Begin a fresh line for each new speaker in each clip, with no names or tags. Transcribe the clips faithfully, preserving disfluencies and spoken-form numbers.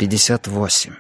пятьдесят восемь.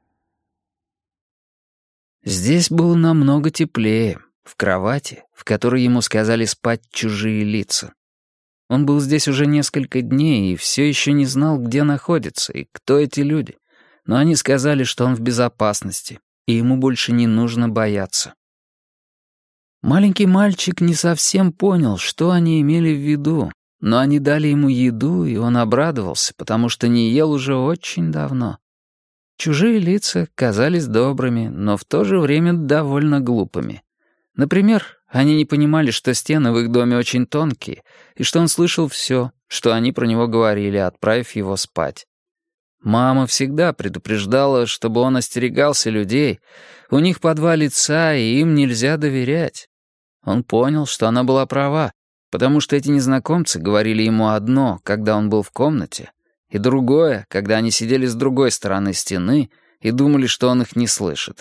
Здесь было намного теплее, в кровати, в которой ему сказали спать чужие лица. Он был здесь уже несколько дней и все еще не знал, где находится и кто эти люди. Но они сказали, что он в безопасности, и ему больше не нужно бояться. Маленький мальчик не совсем понял, что они имели в виду, но они дали ему еду, и он обрадовался, потому что не ел уже очень давно. Чужие лица казались добрыми, но в то же время довольно глупыми. Например, они не понимали, что стены в их доме очень тонкие, и что он слышал все, что они про него говорили, отправив его спать. Мама всегда предупреждала, чтобы он остерегался людей. У них по два лица, и им нельзя доверять. Он понял, что она была права, потому что эти незнакомцы говорили ему одно, когда он был в комнате, и другое, когда они сидели с другой стороны стены и думали, что он их не слышит.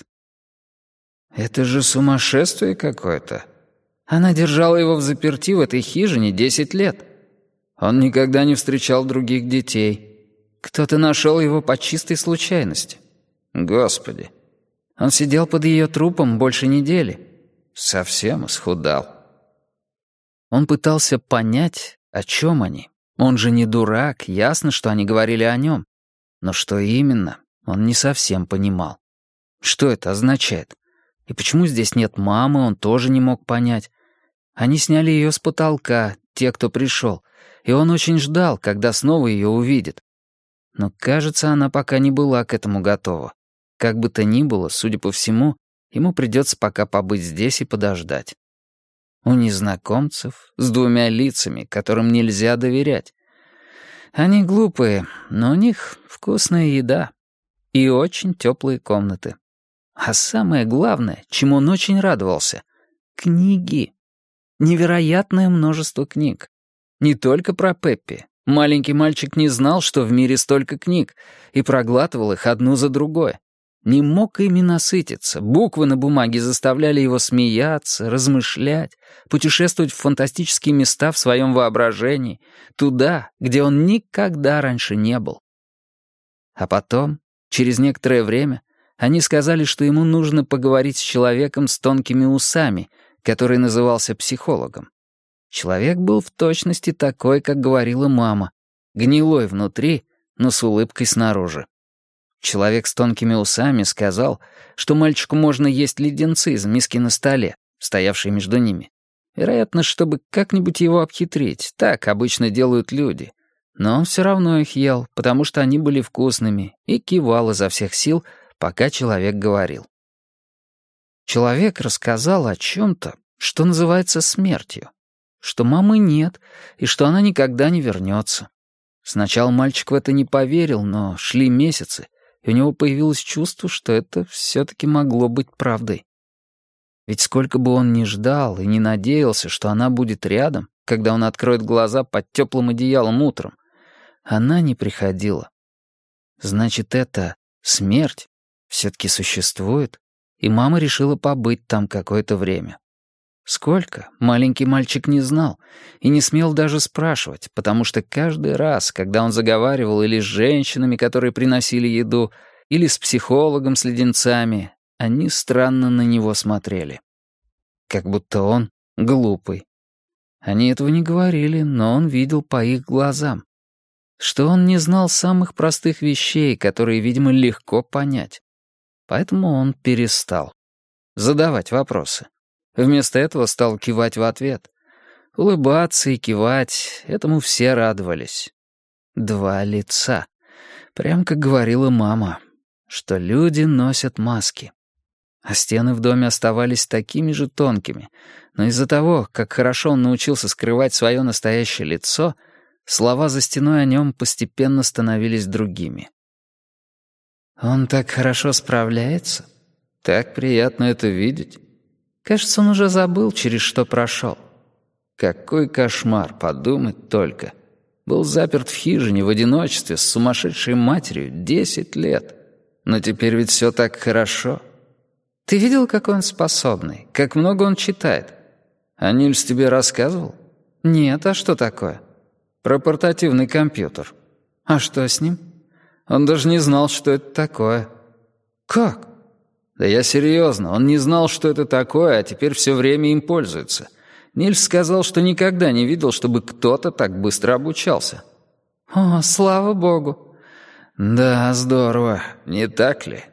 «Это же сумасшествие какое-то. Она держала его взаперти в этой хижине десять лет. Он никогда не встречал других детей. Кто-то нашел его по чистой случайности. Господи. Он сидел под ее трупом больше недели. Совсем исхудал». Он пытался понять, о чем они. Он же не дурак, ясно, что они говорили о нем. Но что именно, он не совсем понимал. Что это означает? И почему здесь нет мамы, он тоже не мог понять. Они сняли ее с потолка, те, кто пришел, и он очень ждал, когда снова ее увидит. Но, кажется, она пока не была к этому готова. Как бы то ни было, судя по всему, ему придется пока побыть здесь и подождать. У незнакомцев с двумя лицами, которым нельзя доверять. Они глупые, но у них вкусная еда и очень теплые комнаты. А самое главное, чему он очень радовался — книги. Невероятное множество книг. Не только про Пеппи. Маленький мальчик не знал, что в мире столько книг, и проглатывал их одну за другой. Не мог ими насытиться. Буквы на бумаге заставляли его смеяться, размышлять, путешествовать в фантастические места в своем воображении, туда, где он никогда раньше не был. А потом, через некоторое время, они сказали, что ему нужно поговорить с человеком с тонкими усами, который назывался психологом. Человек был в точности такой, как говорила мама, гнилой внутри, но с улыбкой снаружи. Человек с тонкими усами сказал, что мальчику можно есть леденцы из миски на столе, стоявшей между ними. Вероятно, чтобы как-нибудь его обхитрить. Так обычно делают люди. Но он все равно их ел, потому что они были вкусными, и кивал изо всех сил, пока человек говорил. Человек рассказал о чем-то, что называется смертью. Что мамы нет, и что она никогда не вернется. Сначала мальчик в это не поверил, но шли месяцы, и у него появилось чувство, что это все-таки могло быть правдой. Ведь сколько бы он ни ждал и не надеялся, что она будет рядом, когда он откроет глаза под теплым одеялом утром, она не приходила. Значит, это смерть все-таки существует, и мама решила побыть там какое-то время. Сколько, маленький мальчик не знал и не смел даже спрашивать, потому что каждый раз, когда он заговаривал или с женщинами, которые приносили еду, или с психологом с леденцами, они странно на него смотрели. Как будто он глупый. Они этого не говорили, но он видел по их глазам, что он не знал самых простых вещей, которые, видимо, легко понять. Поэтому он перестал задавать вопросы. Вместо этого стал кивать в ответ. Улыбаться и кивать — этому все радовались. Два лица. Прям как говорила мама, что люди носят маски. А стены в доме оставались такими же тонкими, но из-за того, как хорошо он научился скрывать свое настоящее лицо, слова за стеной о нем постепенно становились другими. «Он так хорошо справляется. Так приятно это видеть. Кажется, он уже забыл, через что прошел. Какой кошмар, подумать только. Был заперт в хижине в одиночестве с сумасшедшей матерью десять лет. Но теперь ведь все так хорошо. Ты видел, какой он способный? Как много он читает? А Нильс тебе рассказывал? Нет, а что такое? Про портативный компьютер. А что с ним? Он даже не знал, что это такое». «Как?» «Да я серьезно, он не знал, что это такое, а теперь все время им пользуется. Нильс сказал, что никогда не видел, чтобы кто-то так быстро обучался». «О, слава богу!» «Да, здорово, не так ли?»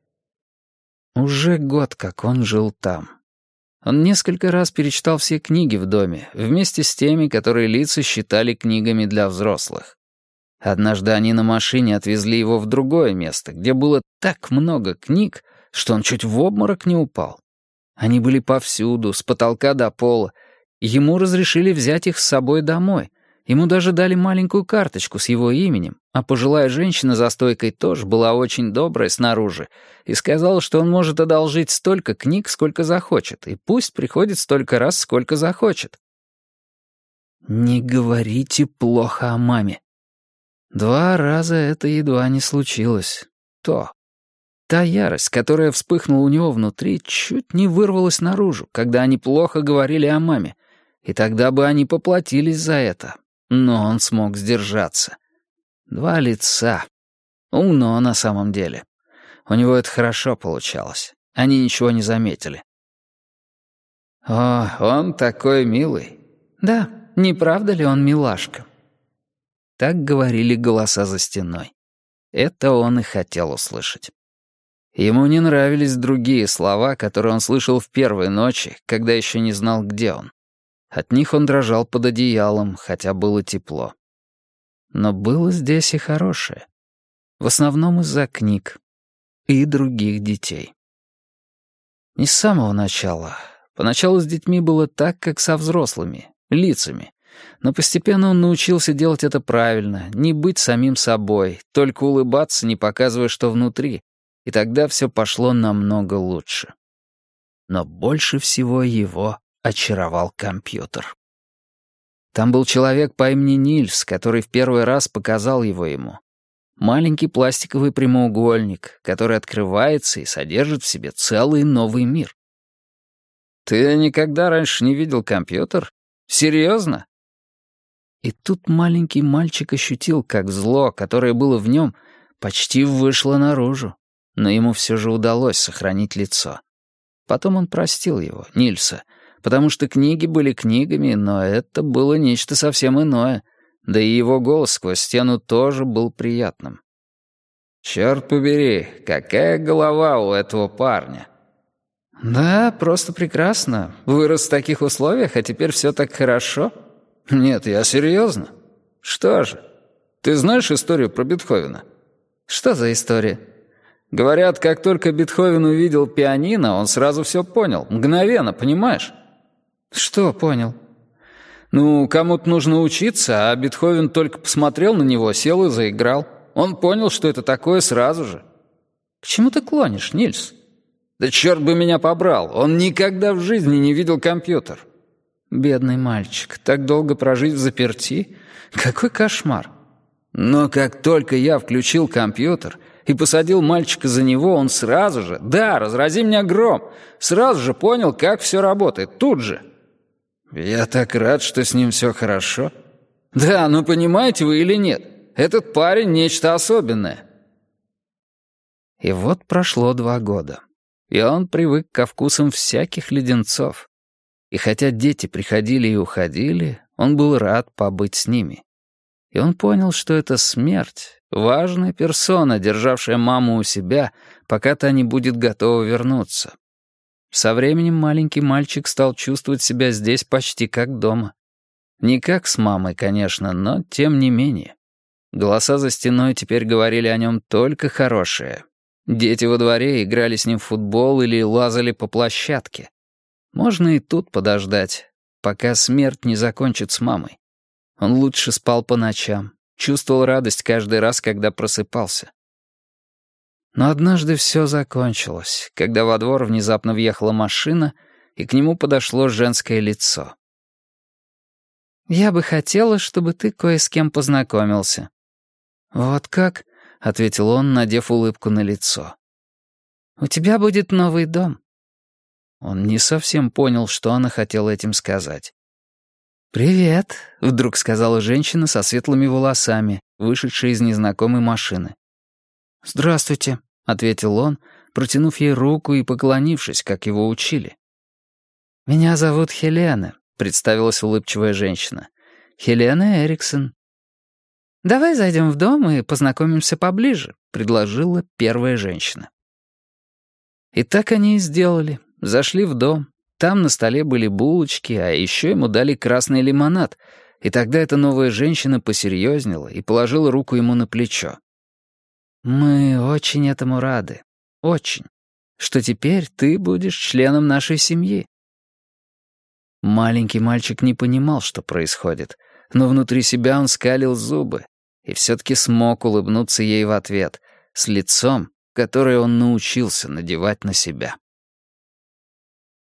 Уже год, как он жил там. Он несколько раз перечитал все книги в доме, вместе с теми, которые лица считали книгами для взрослых. Однажды они на машине отвезли его в другое место, где было так много книг, что он чуть в обморок не упал. Они были повсюду, с потолка до пола. Ему разрешили взять их с собой домой. Ему даже дали маленькую карточку с его именем, а пожилая женщина за стойкой тоже была очень добрая снаружи и сказала, что он может одолжить столько книг, сколько захочет, и пусть приходит столько раз, сколько захочет. «Не говорите плохо о маме». Два раза это едва не случилось. То. Та ярость, которая вспыхнула у него внутри, чуть не вырвалась наружу, когда они плохо говорили о маме, и тогда бы они поплатились за это. Но он смог сдержаться. Два лица. Умно на самом деле. У него это хорошо получалось. Они ничего не заметили. «О, он такой милый». «Да, не правда ли он милашка?» Так говорили голоса за стеной. Это он и хотел услышать. Ему не нравились другие слова, которые он слышал в первой ночи, когда еще не знал, где он. От них он дрожал под одеялом, хотя было тепло. Но было здесь и хорошее. В основном из-за книг и других детей. Не с самого начала. Поначалу с детьми было так, как со взрослыми, лицами. Но постепенно он научился делать это правильно, не быть самим собой, только улыбаться, не показывая, что внутри, и тогда все пошло намного лучше. Но больше всего его очаровал компьютер. Там был человек по имени Нильс, который в первый раз показал его ему. Маленький пластиковый прямоугольник, который открывается и содержит в себе целый новый мир. «Ты никогда раньше не видел компьютер? Серьезно?» И тут маленький мальчик ощутил, как зло, которое было в нем, почти вышло наружу. Но ему все же удалось сохранить лицо. Потом он простил его, Нильса, потому что книги были книгами, но это было нечто совсем иное, да и его голос сквозь стену тоже был приятным. «Черт побери, какая голова у этого парня!» «Да, просто прекрасно. Вырос в таких условиях, а теперь все так хорошо?» «Нет, я серьезно. Что же? Ты знаешь историю про Бетховена?» «Что за история?» «Говорят, как только Бетховен увидел пианино, он сразу все понял. Мгновенно, понимаешь?» «Что понял?» «Ну, кому-то нужно учиться, а Бетховен только посмотрел на него, сел и заиграл. Он понял, что это такое сразу же». «К чему ты клонишь, Нильс?» «Да черт бы меня побрал, он никогда в жизни не видел компьютер». «Бедный мальчик, так долго прожить взаперти? Какой кошмар!» «Но как только я включил компьютер и посадил мальчика за него, он сразу же, да, разрази меня гром, сразу же понял, как все работает, тут же». «Я так рад, что с ним все хорошо». «Да, но понимаете вы или нет, этот парень нечто особенное». И вот прошло два года, и он привык ко вкусам всяких леденцов. И хотя дети приходили и уходили, он был рад побыть с ними. И он понял, что это смерть, важная персона, державшая маму у себя, пока та не будет готова вернуться. Со временем маленький мальчик стал чувствовать себя здесь почти как дома. Не как с мамой, конечно, но тем не менее. Голоса за стеной теперь говорили о нем только хорошее. Дети во дворе играли с ним в футбол или лазали по площадке. Можно и тут подождать, пока смерть не закончит с мамой. Он лучше спал по ночам, чувствовал радость каждый раз, когда просыпался. Но однажды все закончилось, когда во двор внезапно въехала машина, и к нему подошло женское лицо. «Я бы хотела, чтобы ты кое с кем познакомился». «Вот как?» — ответил он, надев улыбку на лицо. «У тебя будет новый дом». Он не совсем понял, что она хотела этим сказать. «Привет», — вдруг сказала женщина со светлыми волосами, вышедшая из незнакомой машины. «Здравствуйте», — ответил он, протянув ей руку и поклонившись, как его учили. «Меня зовут Хелена», — представилась улыбчивая женщина. «Хелена Эриксон». «Давай зайдем в дом и познакомимся поближе», — предложила первая женщина. И так они и сделали. Зашли в дом. Там на столе были булочки, а еще ему дали красный лимонад. И тогда эта новая женщина посерьезнела и положила руку ему на плечо. «Мы очень этому рады. Очень. Что теперь ты будешь членом нашей семьи». Маленький мальчик не понимал, что происходит, но внутри себя он скалил зубы и все-таки смог улыбнуться ей в ответ, с лицом, которое он научился надевать на себя.